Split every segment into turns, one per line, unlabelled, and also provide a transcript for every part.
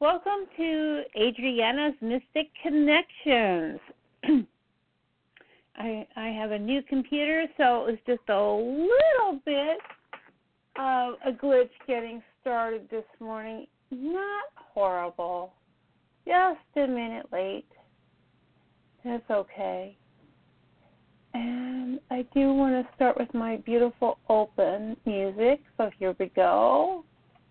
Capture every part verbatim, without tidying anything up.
welcome to Adriana's Mystic Connections. I, I have a new computer, so it was just a little bit of a glitch getting started this morning. Not horrible, just a minute late. That's okay. And I do want to start with my beautiful open music, so here we go.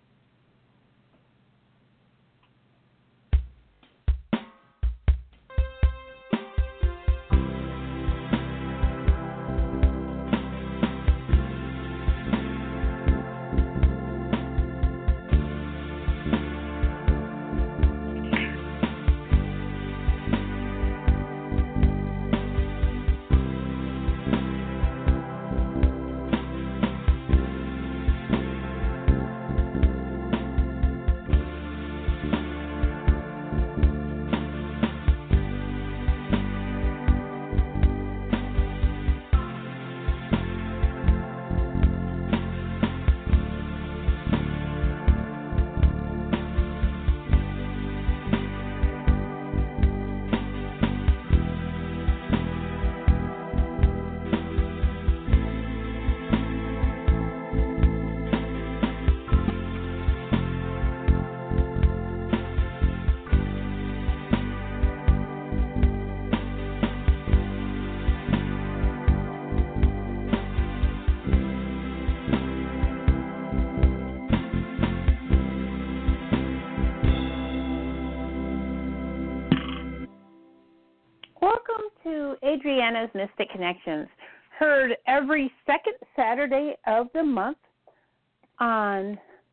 Welcome to Adriana's Mystic Connections, heard every second Saturday of the month on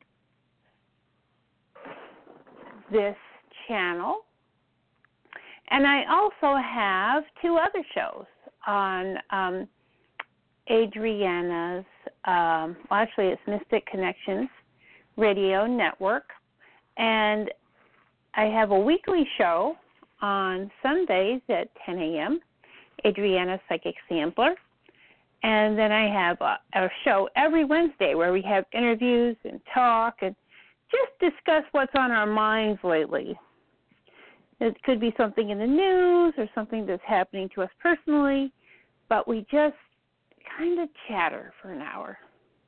this channel. And I also have two other shows on um, Adriana's, um, well, actually it's Mystic Connections Radio Network. And I have a weekly show on Sundays at ten a.m., Adriana's Psychic Sampler. And then I have a, a show every Wednesday where we have interviews and talk and just discuss what's on our minds lately. It could be something in the news or something that's happening to us personally, but we just kind of chatter for an hour.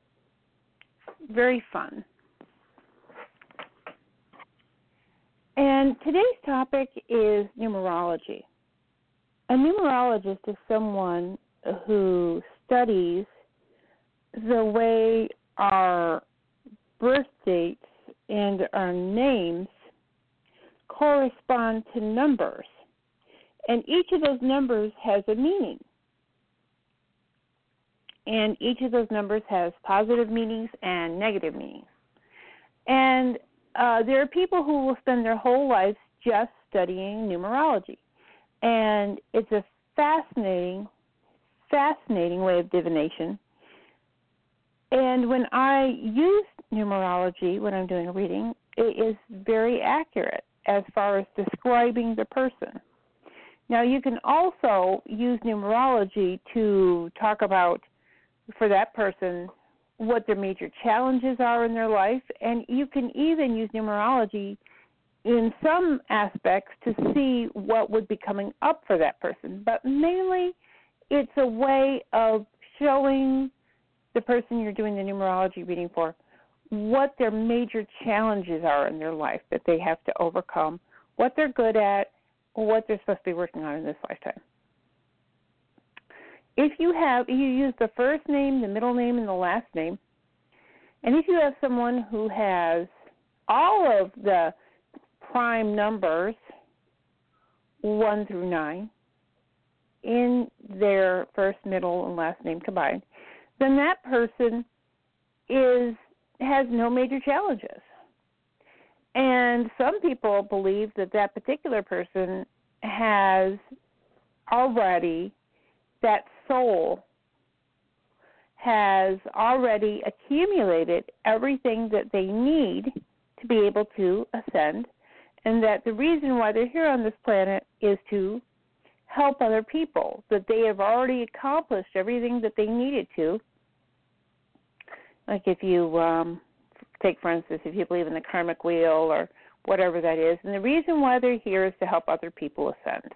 Very fun. And today's topic is numerology. A numerologist is someone who studies the way our birth dates and our names correspond to numbers. And each of those numbers has a meaning. And each of those numbers has positive meanings and negative meanings. And Uh, there are people who will spend their whole lives just studying numerology. And it's a fascinating, fascinating way of divination. And when I use numerology, when I'm doing a reading, it is very accurate as far as describing the person. Now, you can also use numerology to talk about, for that person, what their major challenges are in their life, and you can even use numerology in some aspects to see what would be coming up for that person. But mainly, it's a way of showing the person you're doing the numerology reading for what their major challenges are in their life that they have to overcome, what they're good at, or what they're supposed to be working on in this lifetime. If you have, you use the first name, the middle name, and the last name, and if you have someone who has all of the prime numbers, one through nine, in their first, middle, and last name combined, then that person is has no major challenges. And some people believe that that particular person has already, that soul has already accumulated everything that they need to be able to ascend, and that the reason why they're here on this planet is to help other people, that they have already accomplished everything that they needed to. Like if you um, take, for instance, if you believe in the karmic wheel or whatever that is. And the reason why they're here is to help other people ascend.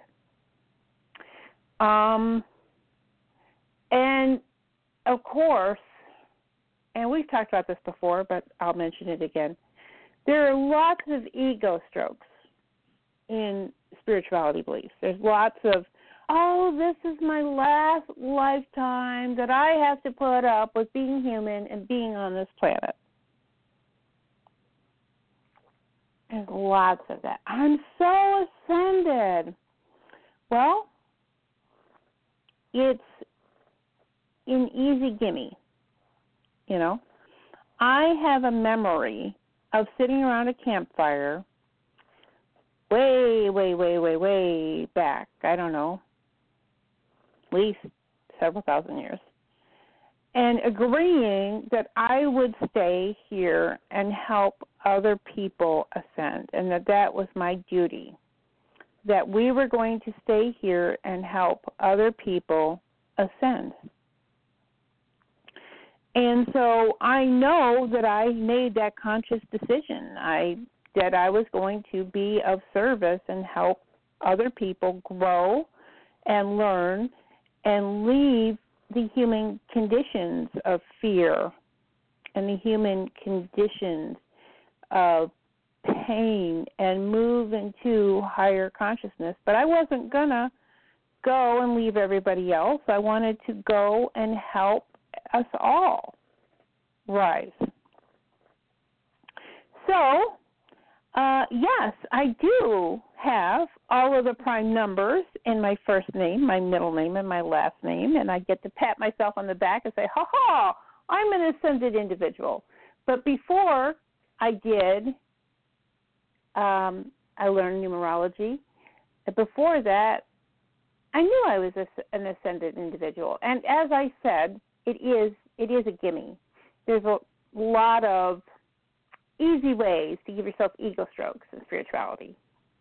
Um, and, of course, and we've talked about this before, but I'll mention it again, there are lots of ego strokes in spirituality beliefs. There's lots of, oh, this is my last lifetime that I have to put up with being human and being on this planet. There's lots of that. I'm so ascended. Well, it's an easy gimme, you know. I have a memory of sitting around a campfire way, way, way, way, way back, I don't know, at least several thousand years, and agreeing that I would stay here and help other people ascend, and that that was my duty, that we were going to stay here and help other people ascend. And so I know that I made that conscious decision. I that I was going to be of service and help other people grow and learn and leave the human conditions of fear and the human conditions of pain and move into higher consciousness. But I wasn't going to go and leave everybody else. I wanted to go and help us all rise. So, uh, yes, I do have all of the prime numbers in my first name, my middle name, and my last name, and I get to pat myself on the back and say, ha ha, I'm an ascended individual. But before I did, um, I learned numerology. Before that, I knew I was a, an ascended individual. And as I said, it is it is a gimme. There's a lot of easy ways to give yourself ego strokes in spirituality.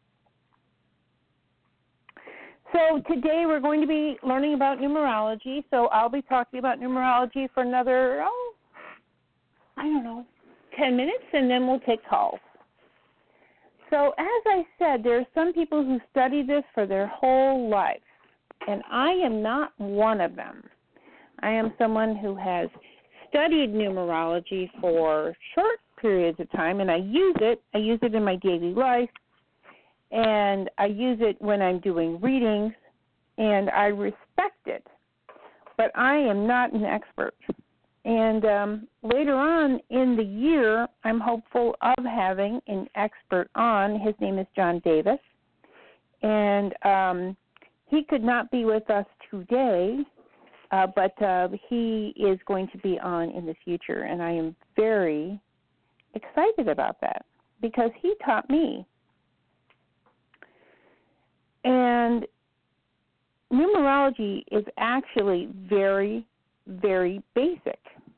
So today we're going to be learning about numerology. So I'll be talking about numerology for another, oh, I don't know, ten minutes, and then we'll take calls. So as I said, there are some people who study this for their whole life, and I am not one of them. I am someone who has studied numerology for short periods of time, and I use it. I use it in my daily life, and I use it when I'm doing readings, and I respect it. But I am not an expert. And um, later on in the year, I'm hopeful of having an expert on. His name is John Davis, and um, he could not be with us today, uh, but uh, he is going to be on in the future, and I am very excited about that because he taught me. And numerology is actually very, very basic.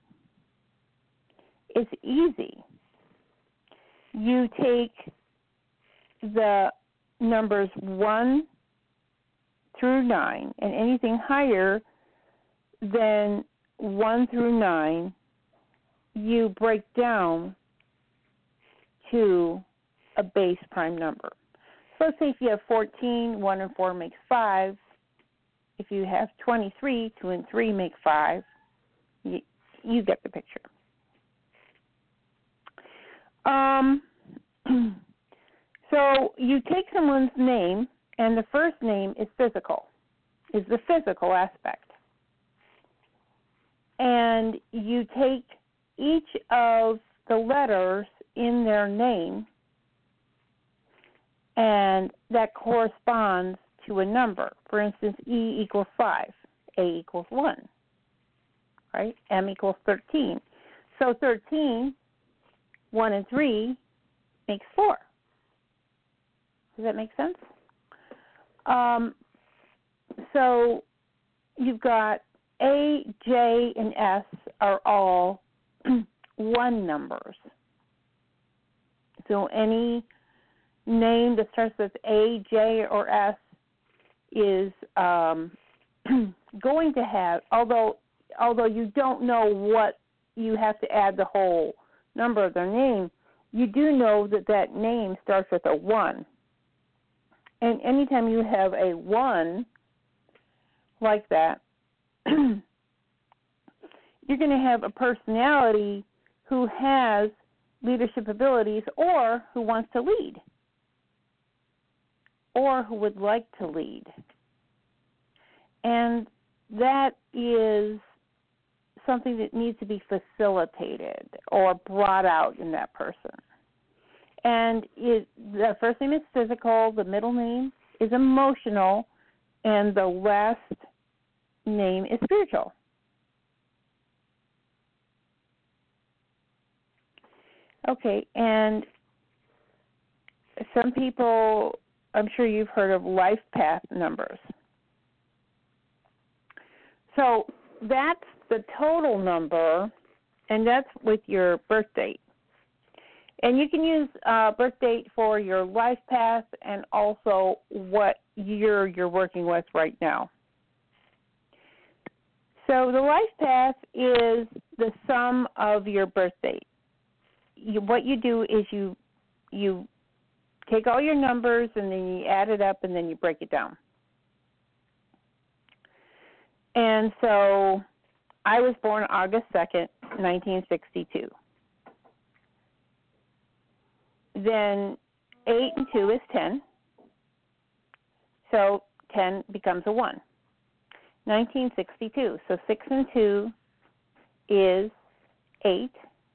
It's easy. You take the numbers one through nine, and anything higher than one through nine, you break down to a base prime number. So let's say if you have fourteen, one and four makes five. If you have twenty-three, two and three make five. You, you get the picture. Um, so you take someone's name, and the first name is physical, is the physical aspect. And you take each of the letters in their name, and that corresponds to a number. For instance, E equals five, A equals one, right? M equals thirteen. So thirteen, one and three makes four. Does that make sense? Um, so you've got A, J, and S are all one numbers. So any name that starts with A, J, or S is um, going to have, although although you don't know what you have to add the whole number of their name, you do know that that name starts with a one. And anytime you have a one like that, you're going to have a personality who has leadership abilities or who wants to lead or who would like to lead. And that is something that needs to be facilitated or brought out in that person. And it, the first name is physical, the middle name is emotional, and the last name is spiritual. Okay, and some people, I'm sure you've heard of life path numbers. So that's the total number, and that's with your birth date. And you can use uh, birth date for your life path and also what year you're working with right now. So the life path is the sum of your birth date. You, what you do is you you take all your numbers and then you add it up and then you break it down. And so I was born August second, nineteen sixty-two. Then eight and two is ten. So ten becomes a one. nineteen sixty-two. So six and two is eight.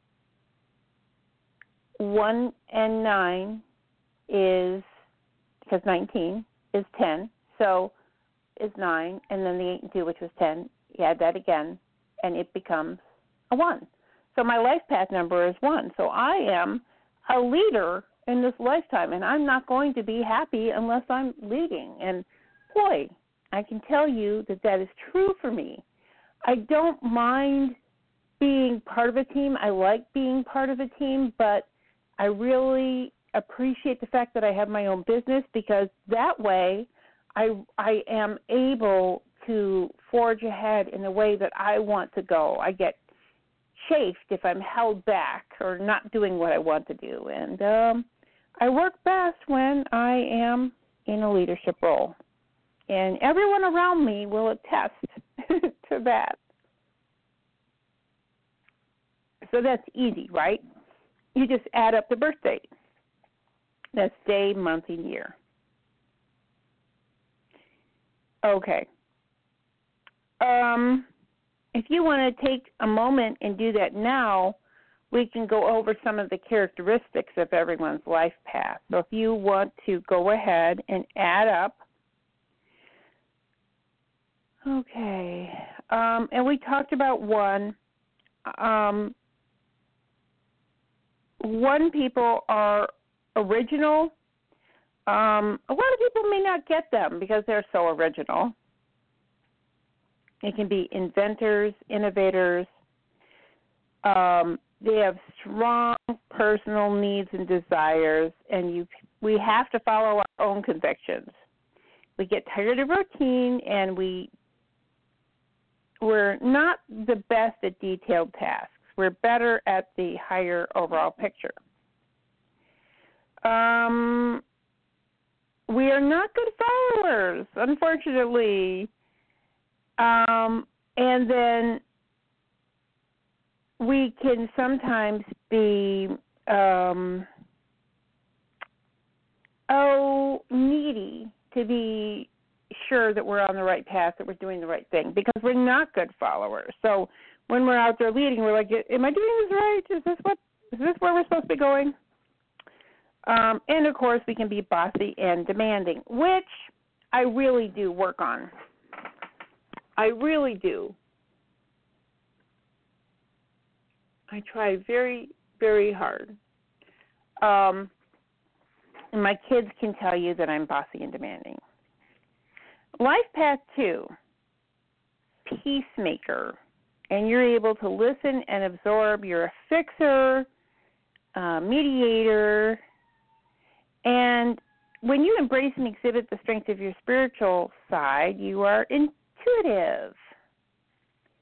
one and nine is, because nineteen is ten, so is nine, and then the eight and two, which was ten, you add that again, and it becomes a one. So my life path number is one. So I am a leader in this lifetime, and I'm not going to be happy unless I'm leading. And boy, I can tell you that that is true for me. I don't mind being part of a team. I like being part of a team, but I really appreciate the fact that I have my own business, because that way I I am able to forge ahead in the way that I want to go. I get chafed if I'm held back or not doing what I want to do. And um, I work best when I am in a leadership role. And everyone around me will attest to that. So that's easy, right? You just add up the birth date. That's day, month, and year. Okay. Um, if you want to take a moment and do that now, we can go over some of the characteristics of everyone's life path. So if you want to go ahead and add up. Okay. Um, and we talked about one. Um, one people are original. Um, a lot of people may not get them because they're so original. It can be inventors, innovators. Um, they have strong personal needs and desires, and you, we have to follow our own convictions. We get tired of routine, and we, we're not the best at detailed tasks. We're better at the higher overall picture. Um, we are not good followers, unfortunately. Um, and then we can sometimes be, um, oh, needy to be sure that we're on the right path, that we're doing the right thing, because we're not good followers. So when we're out there leading, we're like, am I doing this right? Is this what? Is this where we're supposed to be going? Um, and, of course, we can be bossy and demanding, which I really do work on. I really do. I try very, very hard. Um, and my kids can tell you that I'm bossy and demanding. Life path two, peacemaker. And you're able to listen and absorb. You're a fixer, uh, mediator. And when you embrace and exhibit the strength of your spiritual side, you are intuitive,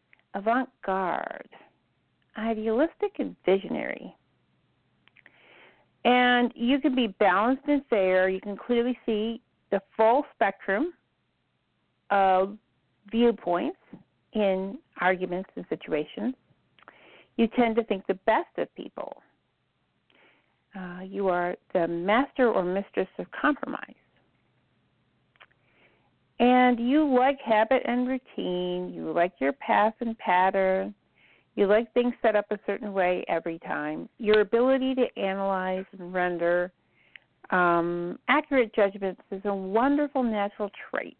avant-garde, idealistic, and visionary. And you can be balanced and fair. You can clearly see the full spectrum of viewpoints in arguments and situations. You tend to think the best of people. Uh, you are the master or mistress of compromise. And you like habit and routine. You like your path and pattern. You like things set up a certain way every time. Your ability to analyze and render um, accurate judgments is a wonderful natural trait.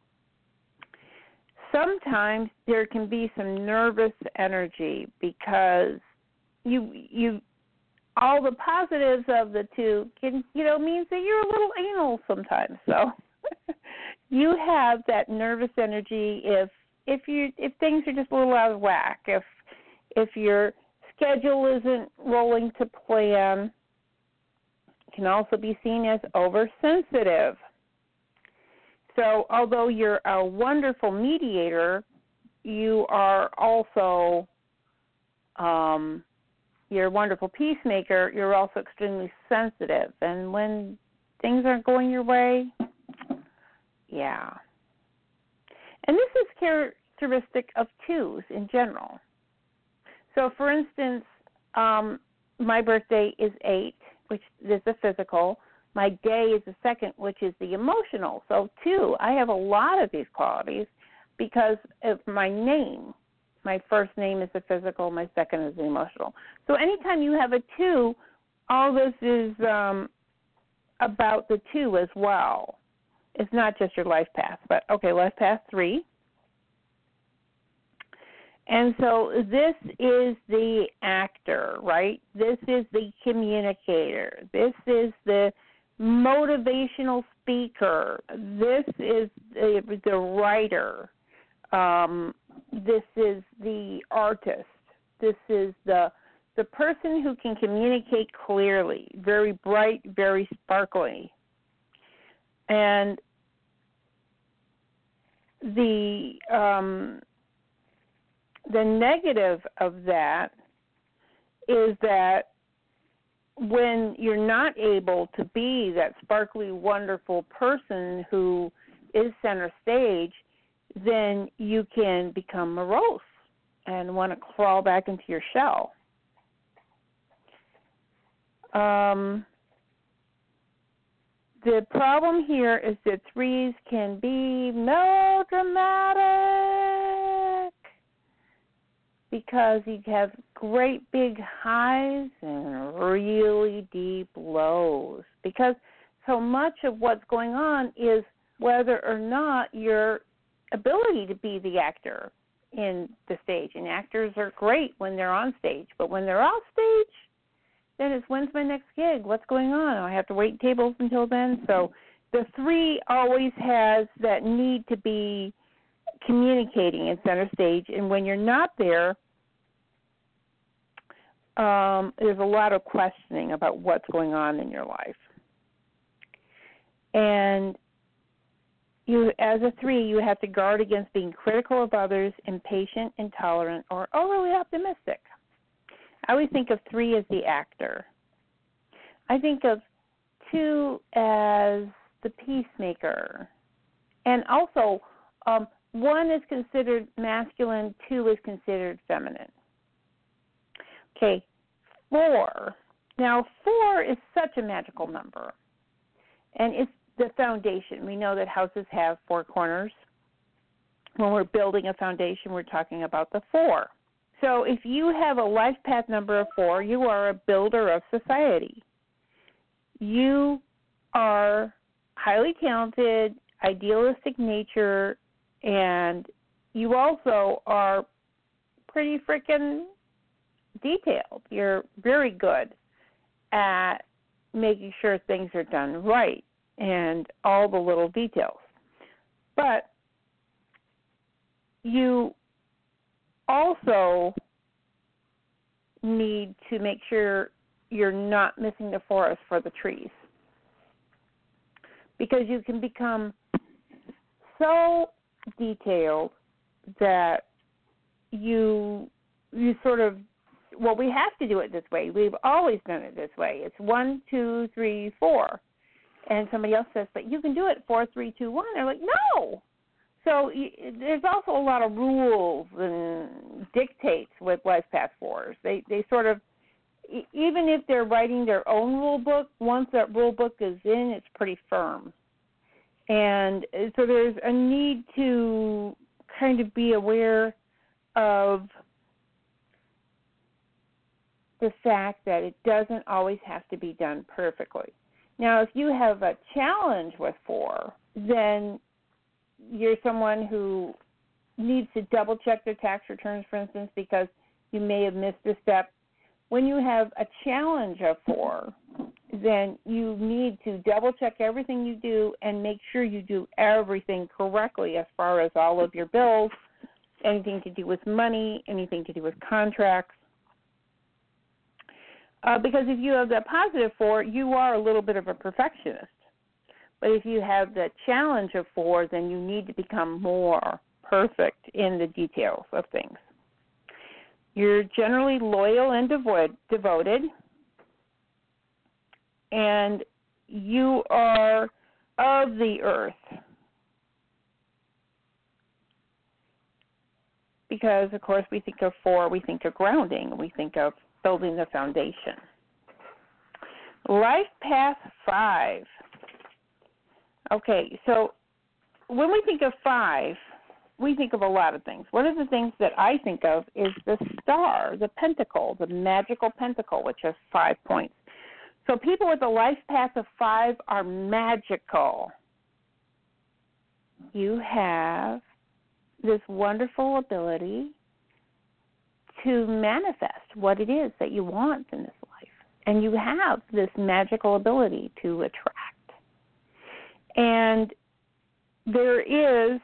Sometimes there can be some nervous energy because you you all the positives of the two can you know means that you're a little anal sometimes. So you have that nervous energy if if you if things are just a little out of whack, if if your schedule isn't rolling to plan. It can also be seen as oversensitive. So although you're a wonderful mediator, you are also um, you're a wonderful peacemaker. You're also extremely sensitive. And when things aren't going your way, yeah. And this is characteristic of twos in general. So, for instance, um, my birthday is eight, which is the physical. My day is the second, which is the emotional. So, two, I have a lot of these qualities because of my name. My first name is the physical. My second is the emotional. So, anytime you have a two, all this is um, about the two as well. It's not just your life path. But, okay, life path three. And so this is the actor, right? This is the communicator. This is the motivational speaker. This is the, the writer. Um, this is the artist. This is the the person who can communicate clearly, very bright, very sparkly. And the um, the negative of that is that when you're not able to be that sparkly, wonderful person who is center stage, then you can become morose and want to crawl back into your shell. Um, the problem here is that threes can be melodramatic because you have great big highs and really deep lows, because so much of what's going on is whether or not your ability to be the actor in the stage. And actors are great when they're on stage, but when they're off stage, then it's when's my next gig? What's going on? I have to wait tables until then. So the three always has that need to be communicating in center stage, and when you're not there, um, there's a lot of questioning about what's going on in your life. And you, as a three, you have to guard against being critical of others, impatient, intolerant, or overly optimistic. I always think of three as the actor. I think of two as the peacemaker. And also, um, one is considered masculine, two is considered feminine. Okay, four. Now, four is such a magical number, and it's the foundation. We know that houses have four corners. When we're building a foundation, we're talking about the four. So if you have a life path number of four, you are a builder of society. You are highly talented, idealistic nature, and you also are pretty freaking detailed. You're very good at making sure things are done right and all the little details. But you also need to make sure you're not missing the forest for the trees, because you can become so detailed that you you sort of well, we have to do it this way. We've always done it this way. It's one, two, three, four. And somebody else says, but you can do it four, three, two, one. They're like, no. So there's also a lot of rules and dictates with Life Path fours. They they sort of, even if they're writing their own rule book, once that rule book is in, it's pretty firm. And so there's a need to kind of be aware of the fact that it doesn't always have to be done perfectly. Now, if you have a challenge with four, then you're someone who needs to double-check their tax returns, for instance, because you may have missed a step. When you have a challenge of four, then you need to double-check everything you do and make sure you do everything correctly as far as all of your bills, anything to do with money, anything to do with contracts. Uh, because if you have that positive four, you are a little bit of a perfectionist. But if you have the challenge of four, then you need to become more perfect in the details of things. You're generally loyal and devoid, devoted, and you are of the earth. Because, of course, we think of four, we think of grounding, we think of building the foundation. Life Path five. Okay, so when we think of five, we think of a lot of things. One of the things that I think of is the star, the pentacle, the magical pentacle, which has five points. So people with a life path of five are magical. You have this wonderful ability to manifest what it is that you want in this life. And you have this magical ability to attract. And there is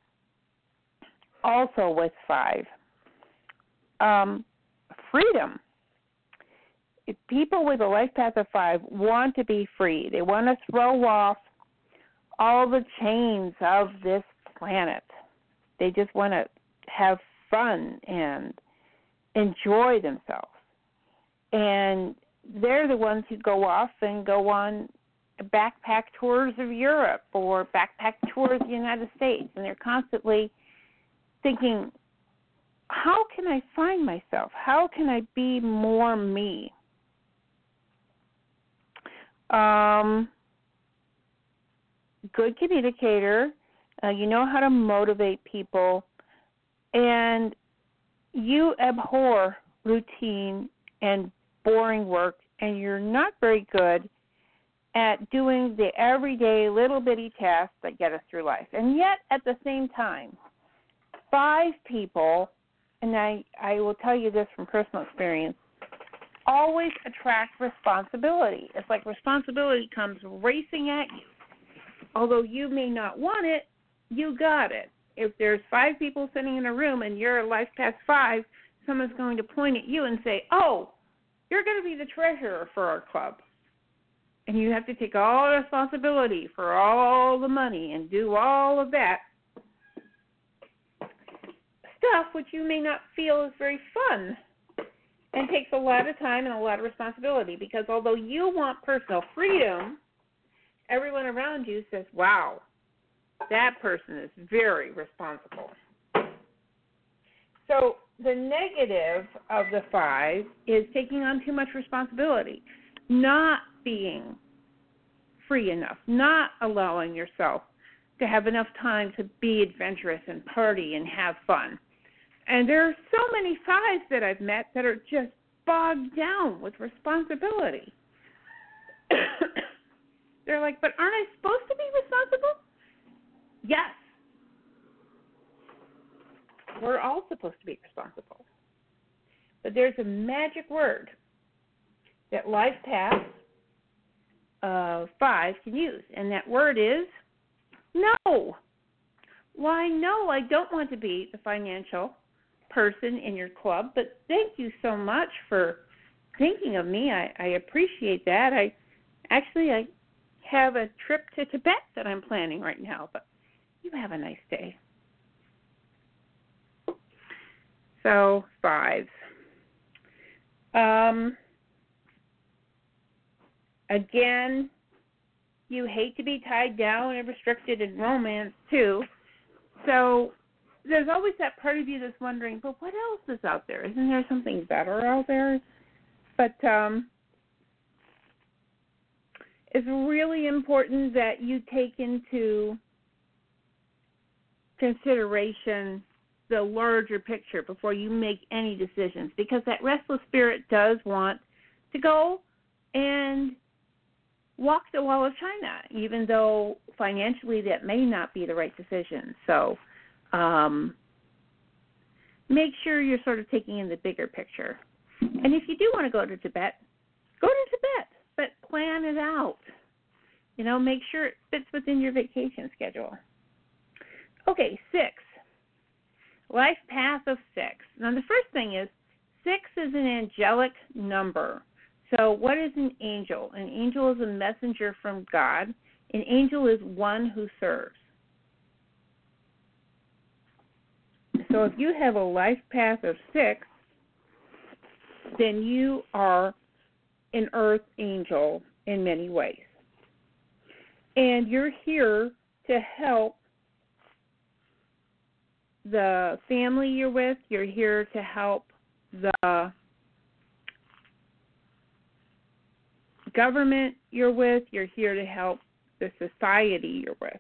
also with five, um, freedom. If people with a life path of five want to be free. They want to throw off all the chains of this planet. They just want to have fun and enjoy themselves. And they're the ones who go off and go on backpack tours of Europe or backpack tours of the United States. And they're constantly thinking, how can I find myself? How can I be more me? Um, good communicator. Uh, you know how to motivate people. And you abhor routine and boring work, and you're not very good at doing the everyday little bitty tasks that get us through life. And yet, at the same time, five people, and I, I will tell you this from personal experience, always attract responsibility. It's like responsibility comes racing at you. Although you may not want it, you got it. If there's five people sitting in a room and you're a life path five, someone's going to point at you and say, oh, you're going to be the treasurer for our club. And you have to take all the responsibility for all the money and do all of that stuff which you may not feel is very fun and takes a lot of time and a lot of responsibility, because although you want personal freedom, everyone around you says, wow, that person is very responsible. So the negative of the five is taking on too much responsibility, not being free enough, not allowing yourself to have enough time to be adventurous and party and have fun. And there are so many fives that I've met that are just bogged down with responsibility. They're like, but aren't I supposed to be responsible? Yes. We're all supposed to be responsible. But there's a magic word that life path uh, five can use, and that word is no. Why, no, I don't want to be the financial person in your club, but thank you so much for thinking of me. I, I appreciate that. I actually I have a trip to Tibet that I'm planning right now, but you have a nice day. So, fives. Um, again, you hate to be tied down and restricted in romance, too. So there's always that part of you that's wondering, but what else is out there? Isn't there something better out there? But um, it's really important that you take into consideration the larger picture before you make any decisions, because that restless spirit does want to go and walk the wall of China, even though financially that may not be the right decision. So um, make sure you're sort of taking in the bigger picture. And if you do want to go to Tibet, go to Tibet, but plan it out. You know, make sure it fits within your vacation schedule. Okay, six. Life path of six. Now, the first thing is, six is an angelic number. So what is an angel? An angel is a messenger from God. An angel is one who serves. So if you have a life path of six, then you are an earth angel in many ways. And you're here to help the family you're with. You're here to help the government you're with. You're here to help the society you're with.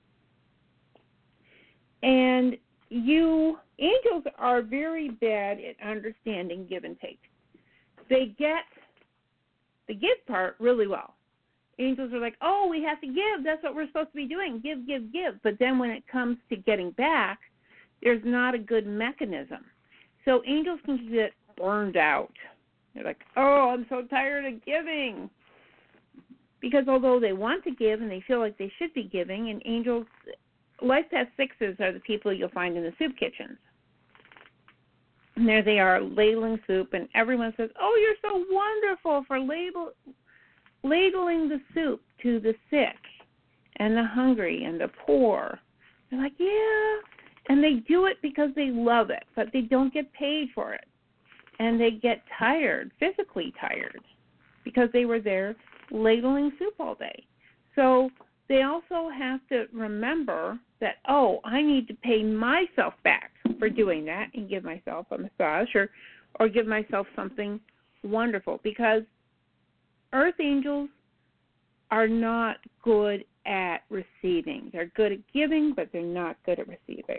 And you, angels are very bad at understanding give and take. They get the give part really well. Angels are like, oh, we have to give. That's what we're supposed to be doing. Give, give, give. But then when it comes to getting back, there's not a good mechanism. So angels can get burned out. They're like, oh, I'm so tired of giving. Because although they want to give and they feel like they should be giving, and angels, life path sixes are the people you'll find in the soup kitchens. And there they are ladling soup, and everyone says, oh, you're so wonderful for label, ladling the soup to the sick and the hungry and the poor. They're like, yeah. And they do it because they love it, but they don't get paid for it. And they get tired, physically tired, because they were there ladling soup all day. So they also have to remember that, oh, I need to pay myself back for doing that and give myself a massage or, or give myself something wonderful, because earth angels are not good at receiving. They're good at giving, but they're not good at receiving.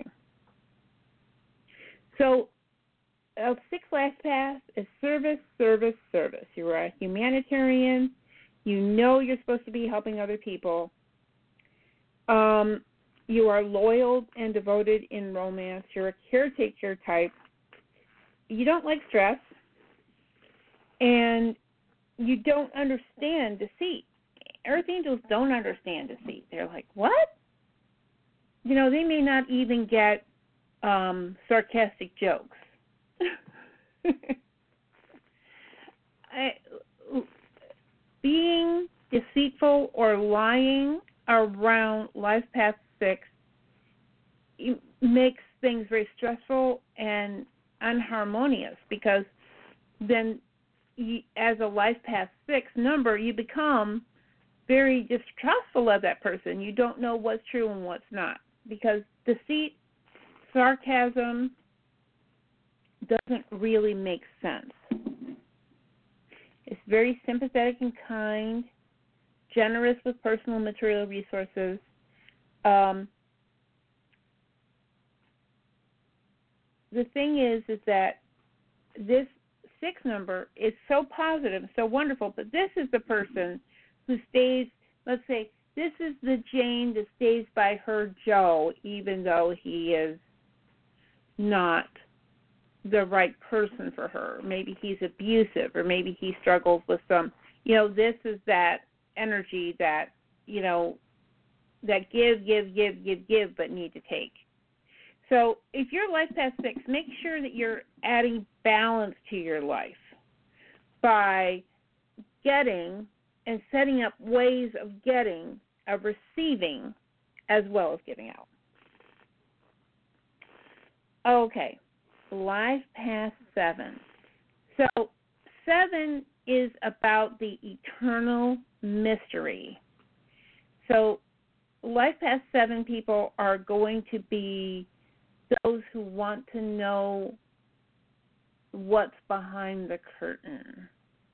So a six life path is service, service, service. You're a humanitarian. You know you're supposed to be helping other people. Um, you are loyal and devoted in romance. You're a caretaker type. You don't like stress. And you don't understand deceit. Earth angels don't understand deceit. They're like, what? You know, they may not even get um, sarcastic jokes. I, being deceitful or lying around life path six makes things very stressful and unharmonious, because then you, as a life path six number, you become very distrustful of that person. You don't know what's true and what's not, because deceit, sarcasm doesn't really make sense. It's very sympathetic and kind, generous with personal and material resources. Um, the thing is, is that this six number is so positive, so wonderful, but this is the person who stays, let's say, this is the Jane that stays by her Joe, even though he is not the right person for her. Maybe he's abusive, or maybe he struggles with some, you know, this is that energy that, you know, that give, give, give, give, give, but need to take. So if you're life path six, make sure that you're adding balance to your life by getting and setting up ways of getting, of receiving, as well as giving out. Okay, life path seven. So seven is about the eternal mystery. So Life Path seven people are going to be those who want to know what's behind the curtain.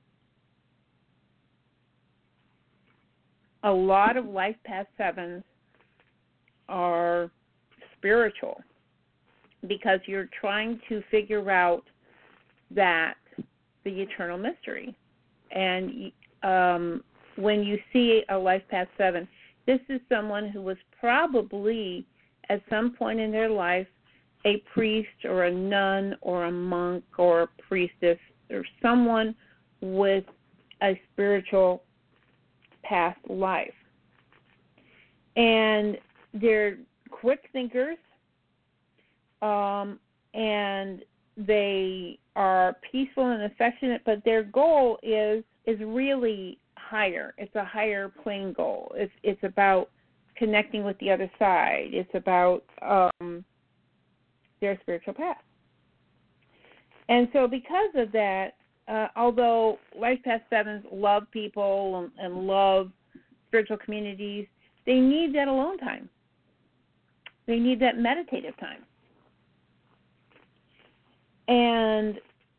A lot of Life Path sevens are spiritual because you're trying to figure out that the eternal mystery. And um, when you see a Life Path seven, this is someone who was probably at some point in their life a priest or a nun or a monk or a priestess or someone with a spiritual past life. And they're quick thinkers, um, and they are peaceful and affectionate, but their goal is is really higher. It's a higher plane goal. It's it's about connecting with the other side. It's about um, their spiritual path. And so because of that, uh, although Life Path sevens love people and, and love spiritual communities, they need that alone time. They need that meditative time. And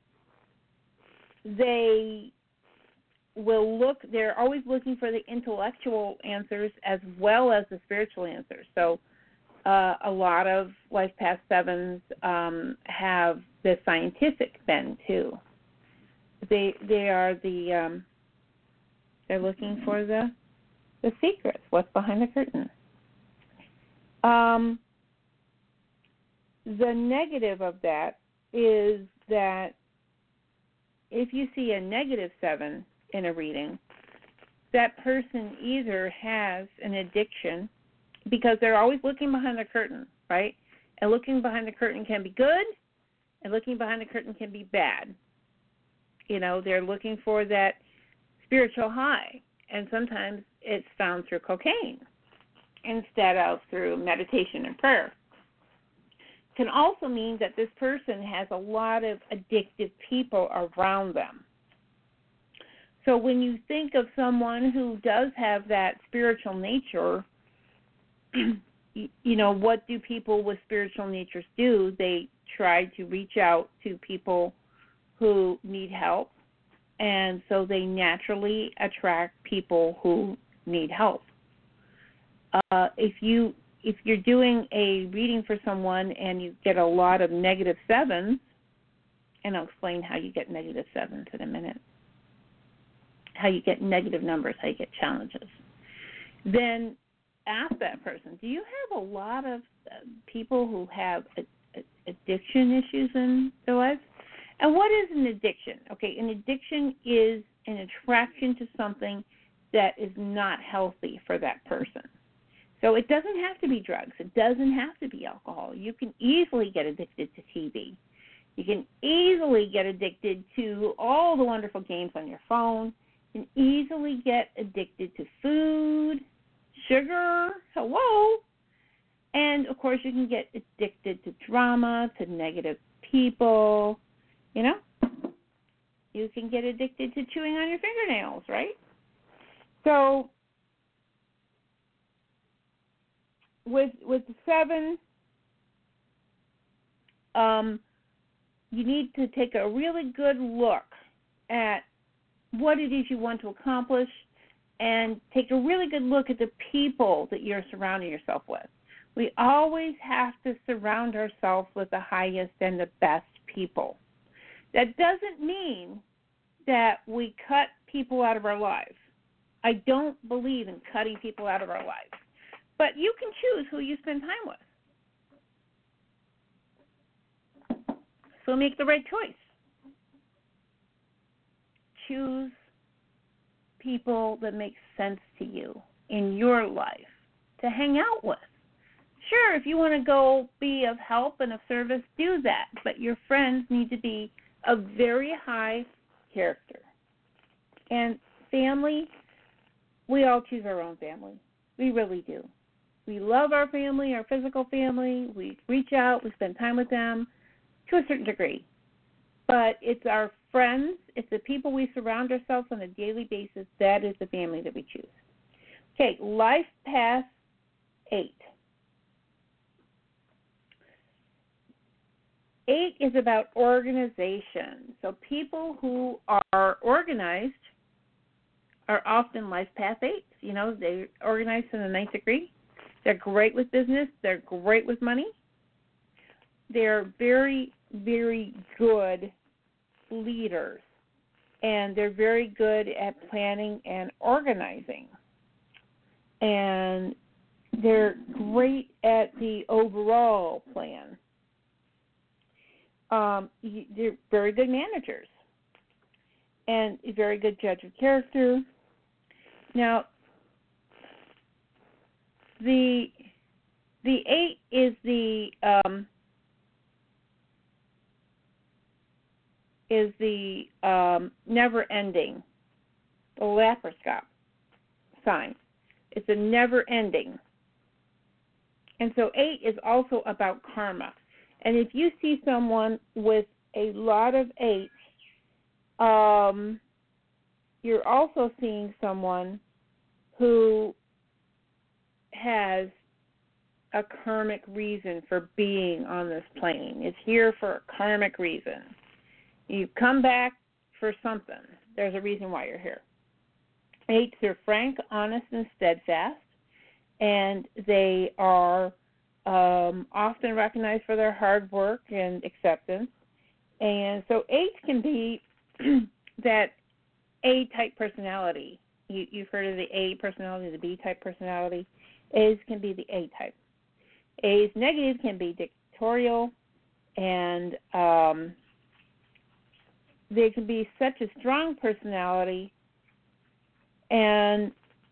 they will look, they're always looking for the intellectual answers as well as the spiritual answers. So uh, a lot of Life Path sevens um, have the scientific bend too. They they are the, um, they're looking for the the secrets, what's behind the curtain. Um, the negative of that is that if you see a negative seven in a reading, that person either has an addiction, because they're always looking behind the curtain, right? And looking behind the curtain can be good, and looking behind the curtain can be bad. You know, they're looking for that spiritual high, and sometimes it's found through cocaine instead of through meditation and prayer. It can also mean that this person has a lot of addictive people around them. So when you think of someone who does have that spiritual nature, you know, what do people with spiritual natures do? They try to reach out to people who need help, and so they naturally attract people who need help. Uh, if you if you're doing a reading for someone and you get a lot of negative sevens, and I'll explain how you get negative sevens in a minute, how you get negative numbers, how you get challenges, then ask that person, do you have a lot of uh, people who have a, a, addiction issues in their lives? And what is an addiction? Okay, an addiction is an attraction to something that is not healthy for that person. So it doesn't have to be drugs. It doesn't have to be alcohol. You can easily get addicted to T V. You can easily get addicted to all the wonderful games on your phone. You can easily get addicted to food, sugar, hello. And, of course, you can get addicted to drama, to negative people, you know. You can get addicted to chewing on your fingernails, right? So with with the seven, um, you need to take a really good look at what it is you want to accomplish, and take a really good look at the people that you're surrounding yourself with. We always have to surround ourselves with the highest and the best people. That doesn't mean that we cut people out of our lives. I don't believe in cutting people out of our lives. But you can choose who you spend time with. So make the right choice. Choose people that make sense to you in your life to hang out with. Sure, if you want to go be of help and of service, do that. But your friends need to be of very high character. And family, we all choose our own family. We really do. We love our family, our physical family. We reach out. We spend time with them to a certain degree. but it's our friends, it's the people we surround ourselves on a daily basis. That is the family that we choose. Okay, life path eight. Eight is about organization. So people who are organized are often life path eights. You know, they're organized in the ninth degree. They're great with business. They're great with money. They're very, very good leaders. And they're very good at planning and organizing. And they're great at the overall plan. Um, they're very good managers and a very good judge of character. Now, the the eight is the um, is the um, never-ending, the laparoscope sign. It's a never-ending, and so eight is also about karma. And if you see someone with a lot of eights, um, you're also seeing someone who has a karmic reason for being on this plane. It's here for a karmic reason. You come back for something. There's a reason why you're here. Eights are frank, honest, and steadfast, and they are Um, often recognized for their hard work and acceptance. And so eights can be that A-type personality. You, you've heard of the A personality, the B-type personality. A's can be the A-type. A's negative can be dictatorial, and um, they can be such a strong personality, and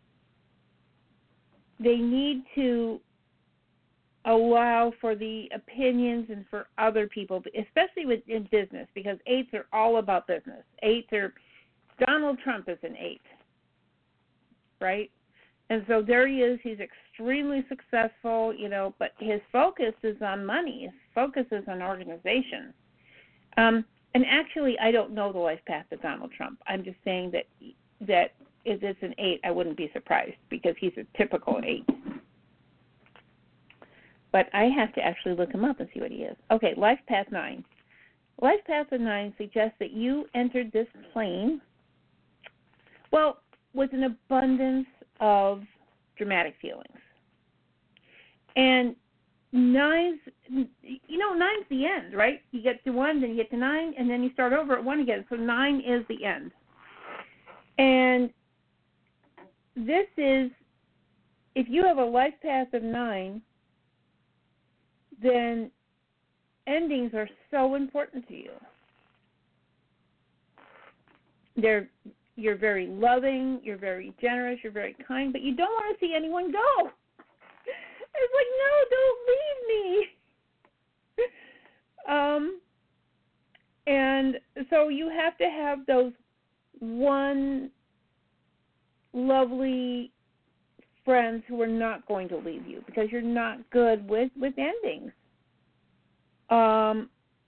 they need to allow for the opinions and for other people, especially within business, because eights are all about business. Eights are, Donald Trump is an eight, right? And so there he is. He's extremely successful, you know, but his focus is on money. His focus is on organization. Um, and actually, I don't know the life path of Donald Trump. I'm just saying that that if it's an eight, I wouldn't be surprised because he's a typical eight. But I have to actually look him up and see what he is. Okay, life path nine. Life path of nine suggests that you entered this plane, well, with an abundance of dramatic feelings. And nine's, you know, nine's the end, right? You get to one, then you get to nine, and then you start over at one again. So nine is the end. And this is, if you have a life path of nine, then endings are so important to you. They're, you're very loving, you're very generous, you're very kind, but you don't want to see anyone go. It's like, no, don't leave me. um, and so you have to have those one lovely friends who are not going to leave you because you're not good with, with endings. Um,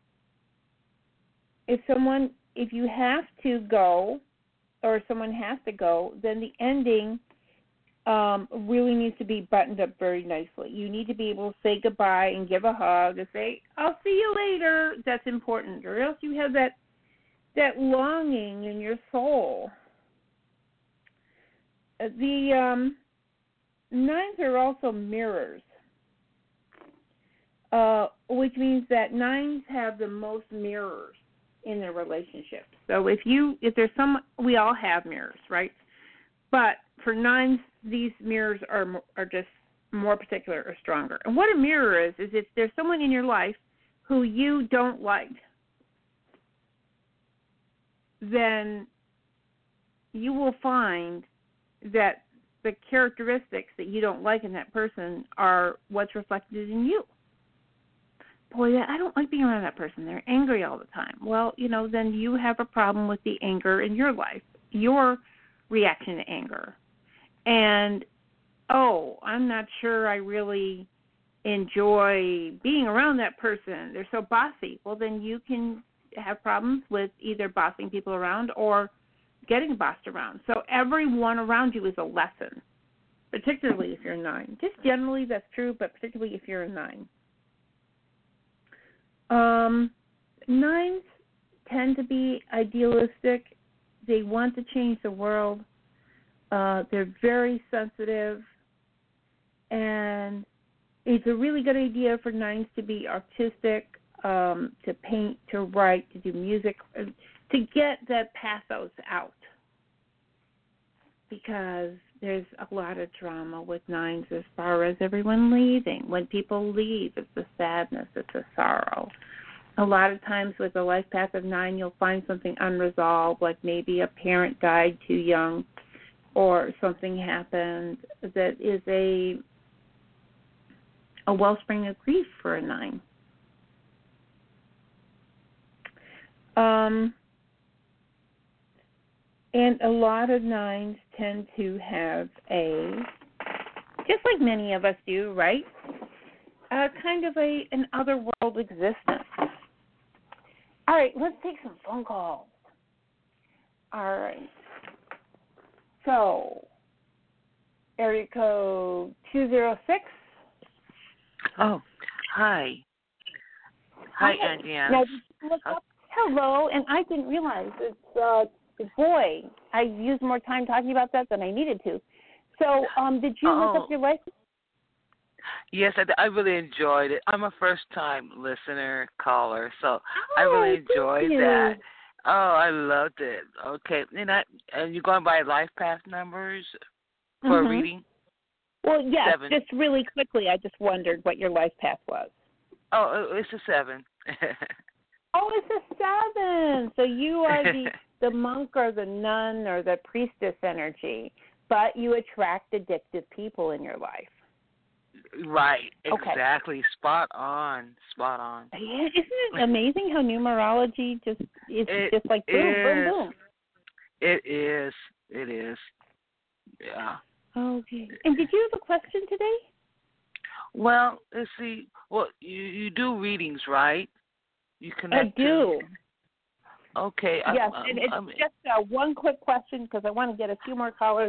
if someone, if you have to go or someone has to go, then the ending um, really needs to be buttoned up very nicely. You need to be able to say goodbye and give a hug and say, I'll see you later. That's important. Or else you have that that longing in your soul. The um, nines are also mirrors, uh, which means that nines have the most mirrors in their relationships. So if you, if there's some, we all have mirrors, right? But for nines, these mirrors are are just more particular or stronger. And what a mirror is, is if there's someone in your life who you don't like, then you will find that the characteristics that you don't like in that person are what's reflected in you. Boy, I don't like being around that person. They're angry all the time. Well, you know, then you have a problem with the anger in your life, your reaction to anger. And, oh, I'm not sure I really enjoy being around that person. They're so bossy. Well, then you can have problems with either bossing people around or getting bossed around. So everyone around you is a lesson, particularly if you're a nine. Just generally that's true, but particularly if you're a nine. Um, nines tend to be idealistic. They want to change the world. Uh, they're very sensitive. And it's a really good idea for nines to be artistic, um, to paint, to write, to do music, to get that pathos out. Because there's a lot of drama with nines as far as everyone leaving. When people leave, it's a sadness, it's a sorrow. A lot of times with the life path of nine, you'll find something unresolved, like maybe a parent died too young or something happened that is a a wellspring of grief for a nine. Um, and a lot of nines tend to have a, just like many of us do, right? Uh, kind of a an otherworld existence. All right, let's take some phone calls. All right. So, area code two zero six.
Oh, hi. Hi,
Hi.
Andrea.
Now, did you look up? Hello, and I didn't realize it's, uh, boy, I used more time talking about that than I needed to. So, um, did you
oh.
look up your license?
Yes, I, I really enjoyed it. I'm a first-time listener, caller, so
Oh,
I really enjoyed
you.
that. Oh, I loved it. Okay, and, I, and you're going by life path numbers for
Mm-hmm.
a reading?
Well, yes,
Seven.
just really quickly, I just wondered what your life path was.
Oh, it's a seven.
Oh, it's a seven. So you are the, the monk or the nun or the priestess energy, but you attract addictive people in your life.
Right,
Okay.
exactly. Spot on, spot on.
Yeah, isn't it amazing how numerology just is
it
just like boom,
is.
boom, boom?
It is. It is. Yeah.
Okay. And did you have a question today?
Well, let's see. Well, you you do readings, right? You connect.
I do.
To... Okay.
Yes,
I,
and it's
I'm,
just uh, one quick question because I want to get a few more callers.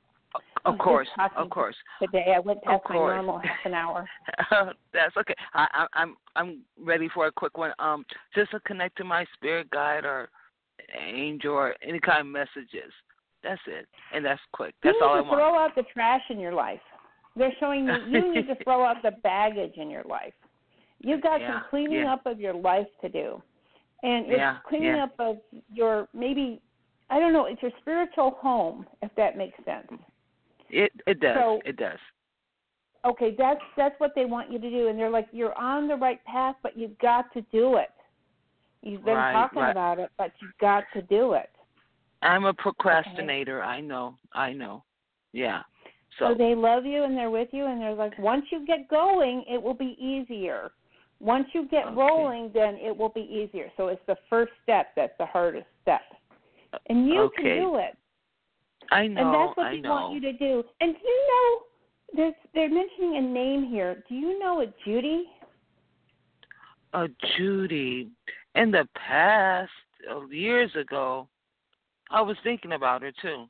Of course, of
Today.
course.
Today I went past
of
my
course.
normal half an hour.
That's okay. I, I, I'm I'm ready for a quick one. Um, just to connect to my spirit guide or angel or any kind of messages. That's it, and that's quick. That's
you
all I
need to
want.
throw out the trash in your life. They're showing you you need to throw out the baggage in your life. You've got
yeah,
some cleaning
yeah.
up of your life to do, and it's
yeah,
cleaning
yeah.
up of your maybe I don't know. It's your spiritual home, if that makes sense.
It it does.
So,
it does.
Okay, that's that's what they want you to do, and they're like, you're on the right path, but you've got to do it. You've been
Right,
talking
right.
about it, but you've got to do it.
I'm a procrastinator. Okay. I know. I know. Yeah. So.
so they love you, and they're with you, and they're like, once you get going, it will be easier. Once you get
okay.
rolling, then it will be easier. So it's the first step that's the hardest step, and you
okay.
can do it.
I know.
And that's what
I
they
know.
want you to do. And do you know? There's, they're mentioning a name here. Do you know a Judy?
Uh, Judy. In the past, uh, years ago, I was thinking about her too.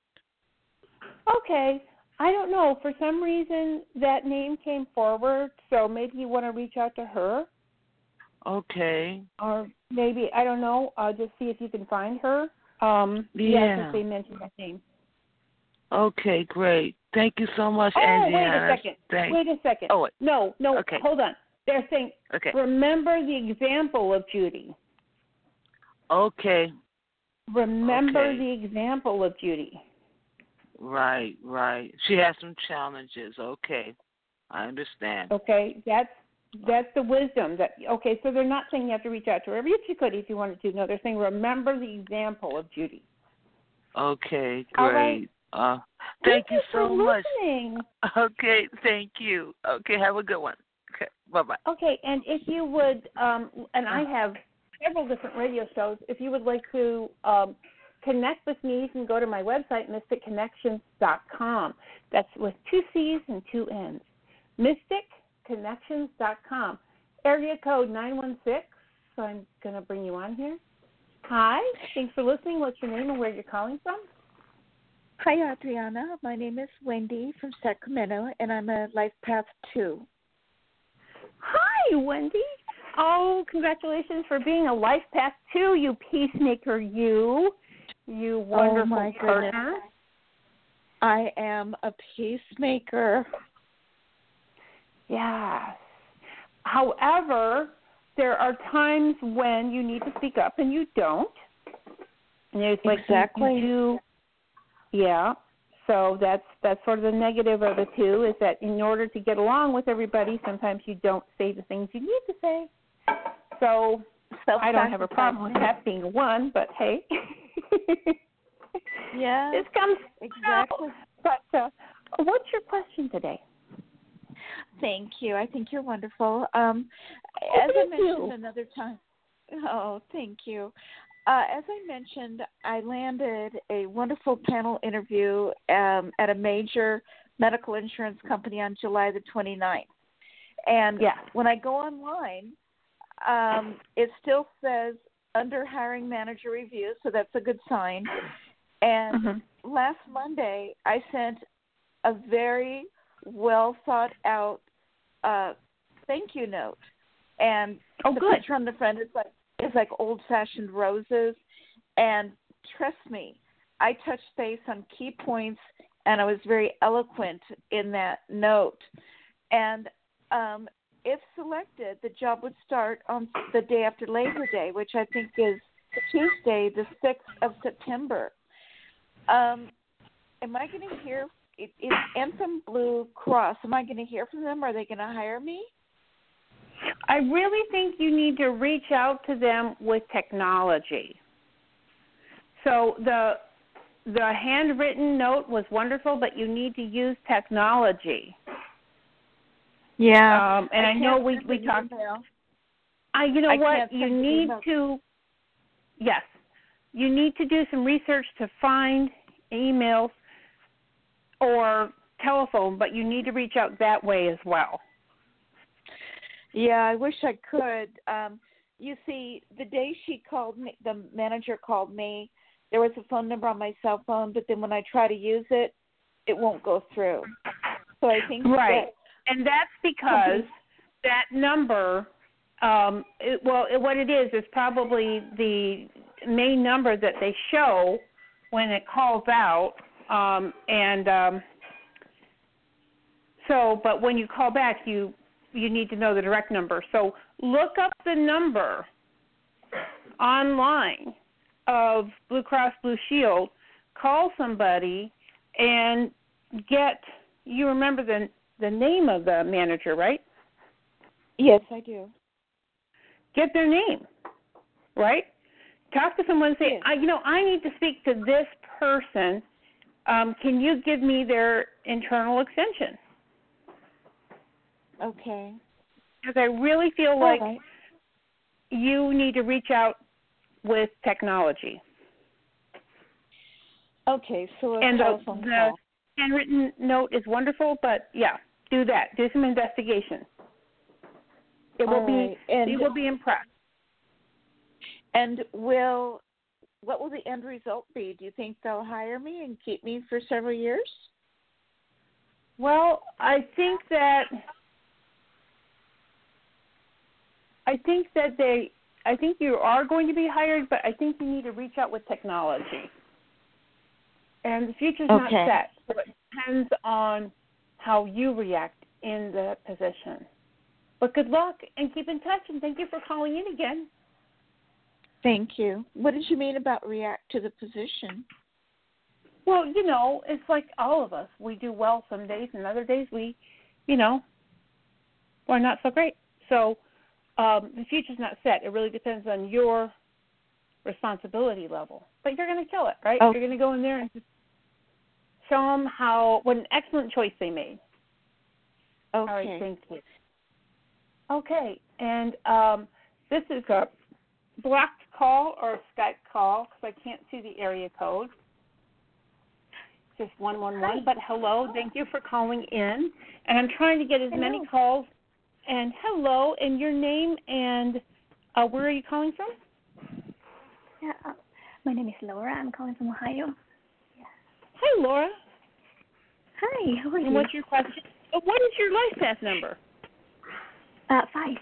Okay. I don't know. For some reason, that name came forward, so maybe you want to reach out to her.
Okay.
Or maybe, I don't know, uh, just see if you can find her. Um,
yeah.
Yes, if they mentioned that name.
Okay, great. Thank you so much,
Oh,
Angie.
wait a second.
Thanks.
Wait a second.
Oh, wait.
No, no,
okay.
hold on. They're saying,
okay.
remember the example of Judy.
Okay.
Remember
okay.
the example of Judy.
Right, right. She has some challenges. Okay. I understand.
Okay, that's that's the wisdom. That Okay, so they're not saying you have to reach out to her. If you could, if you wanted to. No, they're saying remember the example of Judy.
Okay, great.
All right.
Uh,
thank,
thank you so
for
much.
Listening.
Okay, thank you. Okay, have a good one. Okay, bye-bye.
Okay, and if you would, um, and I have several different radio shows, if you would like to um, connect with me, you can go to my website, mystic connections dot com. That's with two C's and two N's. mystic connections dot com. Area code nine one six, so I'm going to bring you on here. Hi, thanks for listening. What's your name and where you're calling from?
Hi, Adriana. My name is Wendy from Sacramento, and I'm a Life Path two.
Hi, Wendy. Oh, congratulations for being a Life Path two, you peacemaker, you. You wonderful
oh my
partner.
Goodness. I am a peacemaker.
Yes. However, there are times when you need to speak up and you don't. And there's like
exactly.
you do. Yeah. So that's that's sort of the negative of the two, is that in order to get along with everybody, sometimes you don't say the things you need to say. So I don't have a problem with that being a one, but hey.
Yeah.
This comes
exactly.
out. But uh, what's your question today?
Thank you. I think you're wonderful. Um,
oh,
as I mentioned
you.
another time. Oh, thank you. Uh, as I mentioned, I landed a wonderful panel interview um, at a major medical insurance company on July the twenty-ninth. And
yeah.
when I go online, um, it still says under hiring manager review, so that's a good sign. And
mm-hmm.
last Monday, I sent a very well thought out uh, thank you note. And
oh,
the
good.
picture on the front is like is like old-fashioned roses. And trust me, I touched base on key points, and I was very eloquent in that note. And um, if selected, the job would start on the day after Labor Day, which I think is Tuesday, the sixth of September. Um, am I going to hear, is Anthem Blue Cross, am I going to hear from them? Are they going to hire me?
I really think you need to reach out to them with technology. So the the handwritten note was wonderful, but you need to use technology.
Yeah.
Um, and I, I know we, we talked. I, you know
I
what? You need to, yes, you need to do some research to find emails or telephone, but you need to reach out that way as well.
Yeah, I wish I could. Um, you see, the day she called me, the manager called me, there was a phone number on my cell phone, but then when I try to use it, it won't go through. So I think
right,
that,
and that's because that number, um, it, well, it, what it is is probably the main number that they show when it calls out, um, and um, so, but when you call back, you you need to know the direct number. So look up the number online of Blue Cross Blue Shield, call somebody, and get, you remember the the name of the manager, right?
Yes, I do.
Get their name, right? Talk to someone and say,
yes.
I, you know, I need to speak to this person. Um, can you give me their internal extension?
Okay.
Because I really feel like
right.
you need to reach out with technology.
Okay, so a
and the,
telephone
the
call.
handwritten note is wonderful, but yeah, do that. Do some investigation. It will
All
be.
right. And,
you will be impressed.
And will what will the end result be? Do you think they'll hire me and keep me for several years?
Well, I think that I think that they. I think you are going to be hired, but I think you need to reach out with technology. And the future's
okay.
not set, so it depends on how you react in the position. But good luck, and keep in touch, and thank you for calling in again.
Thank you. What did you mean about react to the position?
Well, you know, it's like all of us. We do well some days, and other days we, you know, we're not so great. So um, the future's not set. It really depends on your responsibility level. But you're going to kill it, right?
Oh.
You're going to go in there and just show them how, what an excellent choice they made.
Okay.
All right, thank you. Okay, and um, this is a blocked call or a Skype call because I can't see the area code. Just one one one, but hello, thank you for calling in. And I'm trying to get as
hello.
many calls. And hello, and your name and uh, where are you calling from?
Yeah, uh, my name is Laura. I'm calling from Ohio. Yeah.
Hi, Laura.
Hi, how are you?
And what's your question? Uh, What is your life path number?
Uh, five.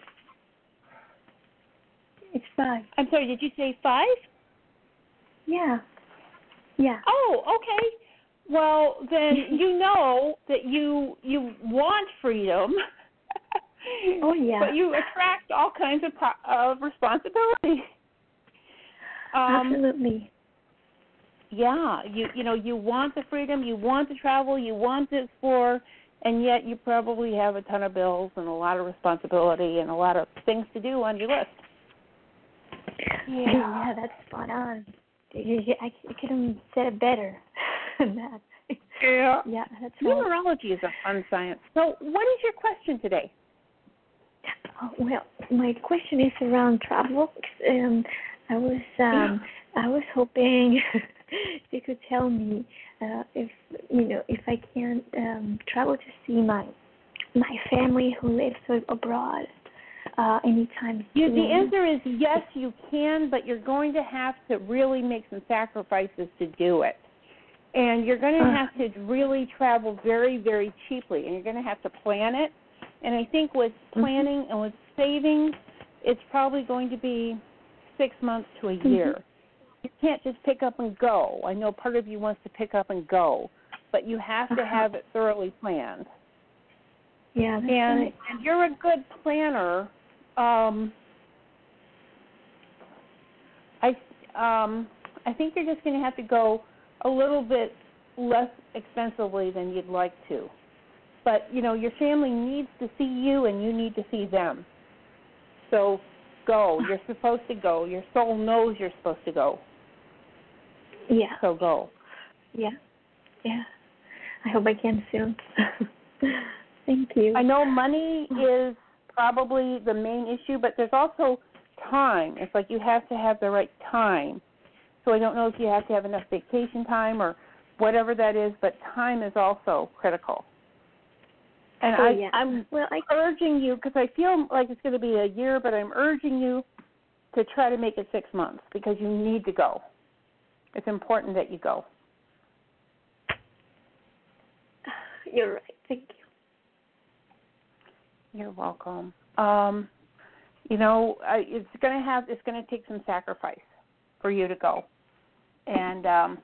It's five.
I'm sorry, did you say five?
Yeah. Yeah.
Oh, okay. Well, then you know that you you want freedom.
Oh, yeah.
But you attract all kinds of pro- of responsibility. Um,
Absolutely.
Yeah, you you know you want the freedom, you want to travel, you want to explore, and yet you probably have a ton of bills and a lot of responsibility and a lot of things to do on your list.
Yeah, yeah, that's spot on. I, I couldn't have said it better than that.
Yeah.
Yeah, that's right.
Numerology is a fun science. So, what is your question today?
Oh, well, my question is around travel. Um, I was um, I was hoping you could tell me uh, if you know if I can um, travel to see my my family who lives abroad uh, anytime
You,
soon.
the answer is yes, you can, but you're going to have to really make some sacrifices to do it. And you're going to
Uh.
have to really travel very, very cheaply, and you're going to have to plan it. And I think with planning mm-hmm. and with savings, it's probably going to be six months to a year. Mm-hmm. You can't just pick up and go. I know part of you wants to pick up and go, but you have to have it thoroughly planned.
Yeah, that's
and,
right.
and you're a good planner. Um, I um, I think you're just going to have to go a little bit less expensively than you'd like to. But, you know, your family needs to see you and you need to see them. So go. You're supposed to go. Your soul knows you're supposed to go.
Yeah.
So go.
Yeah. Yeah. I hope I can soon. Thank you.
I know money is probably the main issue, but there's also time. It's like you have to have the right time. So I don't know if you have to have enough vacation time or whatever that is, but time is also critical. And
oh,
I,
yeah.
I'm
well, I,
urging you, because I feel like it's going to be a year, but I'm urging you to try to make it six months because you need to go. It's important that you go.
You're right. Thank you.
You're welcome. Um, you know, I, it's going to have, it's going to take some sacrifice for you to go. And um,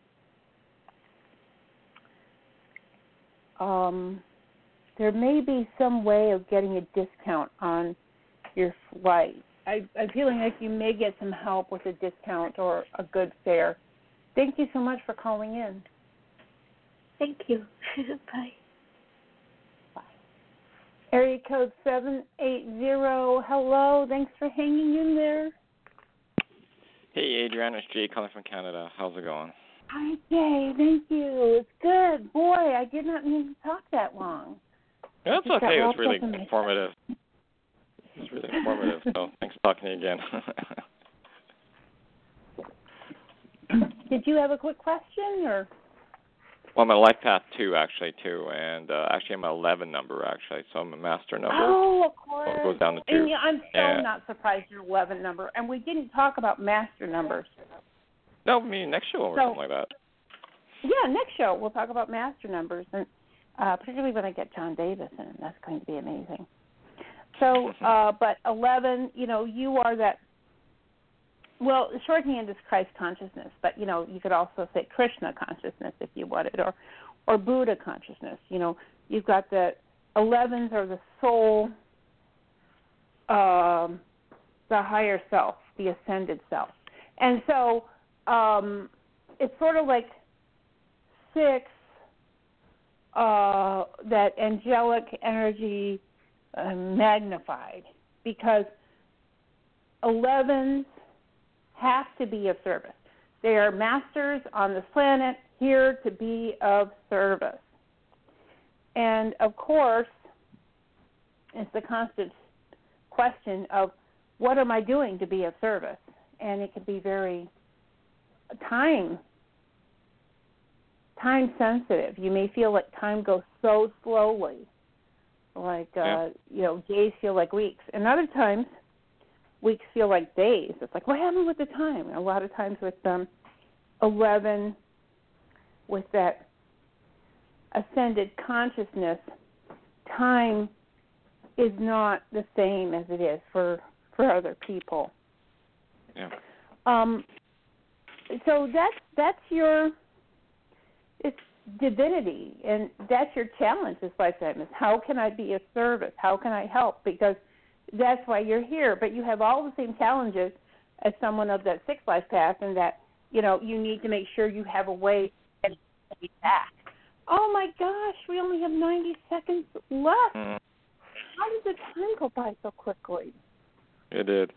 um, there may be some way of getting a discount on your flight. I, I'm feeling like you may get some help with a discount or a good fare. Thank you so much for calling in.
Thank you. Bye.
Bye. Area code seven eight zero. Hello. Thanks for hanging in there.
Hey, Adrienne, it's Jay calling from Canada. How's it going?
Hi, Jay. Thank you. It's good. Boy, I did not mean to talk that long.
No, it's okay. It was really informative. It was really informative, so thanks for talking to you again.
Did you have a quick question, or?
Well, I'm a life path two, actually, too, and uh, actually I'm an eleven number, actually, so I'm a master number.
Oh, of course.
So it goes down to two.
And yeah, I'm so
and,
not surprised you're eleven number, and we didn't talk about master numbers.
No, I mean, next show or
so,
something like that.
Yeah, next show we'll talk about master numbers, and uh, particularly when I get John Davis in, that's going to be amazing. So, uh, but eleven, you know, you are that. Well, shorthand is Christ consciousness, but, you know, you could also say Krishna consciousness if you wanted, or or Buddha consciousness. You know, you've got the elevens are the soul, um, the higher self, the ascended self. And so um, it's sort of like six, uh, that angelic energy uh, magnified, because elevens have to be of service. They are masters on this planet, here to be of service. And, of course, it's the constant question of what am I doing to be of service? And it can be very time, time sensitive. You may feel like time goes so slowly, like, uh,
yeah.
you know, days feel like weeks. And other times, weeks feel like days. It's like, what happened with the time? A lot of times with um, eleven, with that ascended consciousness, time is not the same as it is for, for other people.
Yeah.
Um. So that's that's your it's divinity, and that's your challenge this lifetime. Is how can I be of service? How can I help? Because that's why you're here. But you have all the same challenges as someone of that sixth life path, and that you know you need to make sure you have a way to get back. Oh my gosh, we only have ninety seconds left.
Mm.
How did the time go by so quickly?
It did.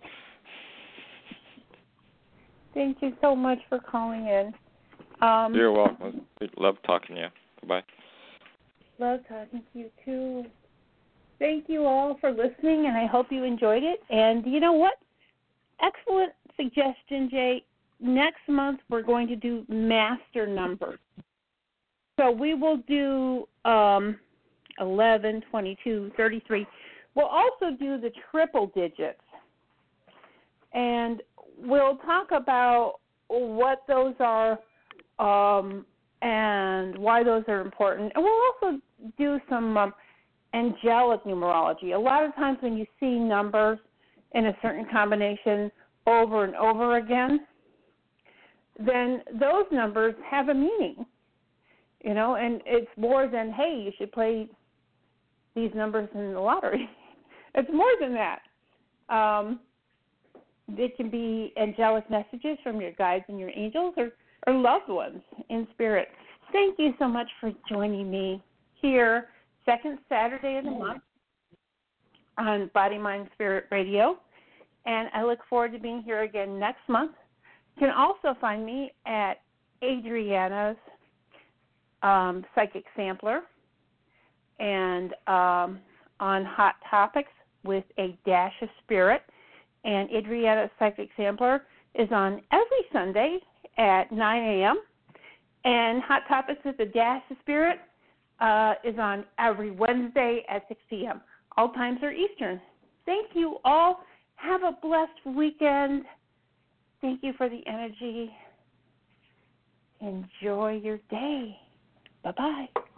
Thank you so much for calling in. Um,
You're welcome. Love talking to you. Bye.
Love talking to you, too. Thank you all for listening, and I hope you enjoyed it. And you know what? Excellent suggestion, Jay. Next month, we're going to do master numbers. So we will do um, eleven, twenty-two, thirty-three. We'll also do the triple digits. And we'll talk about what those are um, and why those are important. And we'll also do some um, angelic numerology. A lot of times when you see numbers in a certain combination over and over again, then those numbers have a meaning, you know, and it's more than, hey, you should play these numbers in the lottery. It's more than that. Um, It can be angelic messages from your guides and your angels or, or loved ones in spirit. Thank you so much for joining me here, second Saturday of the month on Body, Mind, Spirit Radio. And I look forward to being here again next month. You can also find me at Adriana's um, Psychic Sampler and um, on Hot Topics with a Dash of Spirit. And Adriana's Psychic Sampler is on every Sunday at nine a.m. And Hot Topics with a Dash of Spirit uh, is on every Wednesday at six p.m. All times are Eastern. Thank you all. Have a blessed weekend. Thank you for the energy. Enjoy your day. Bye-bye.